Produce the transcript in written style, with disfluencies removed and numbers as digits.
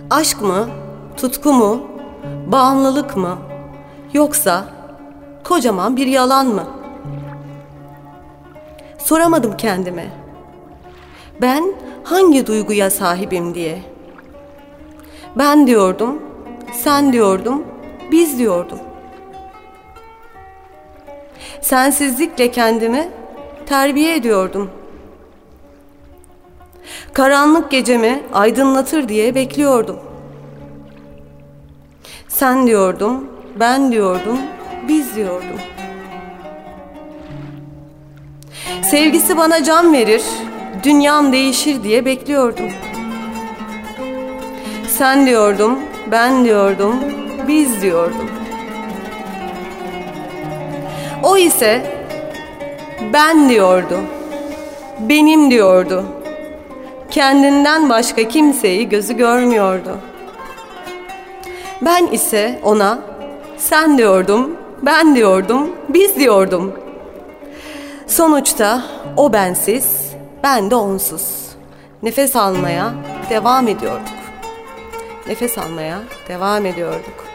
Aşk mı, tutku mu, bağımlılık mı, yoksa kocaman bir yalan mı? Soramadım kendime. Ben hangi duyguya sahibim diye. Ben diyordum, sen diyordum, biz diyordum. Sensizlikle kendimi terbiye ediyordum. Karanlık gecemi aydınlatır diye bekliyordum. Sen diyordum, ben diyordum, biz diyordum. Sevgisi bana can verir, dünyam değişir diye bekliyordum. Sen diyordum, ben diyordum, biz diyordum. O ise ben diyordu, benim diyordu. Kendinden başka kimseyi gözü görmüyordu. Ben ise ona sen diyordum, ben diyordum, biz diyordum. Sonuçta o bensiz, ben de onsuz. Nefes almaya devam ediyorduk. Nefes almaya devam ediyorduk.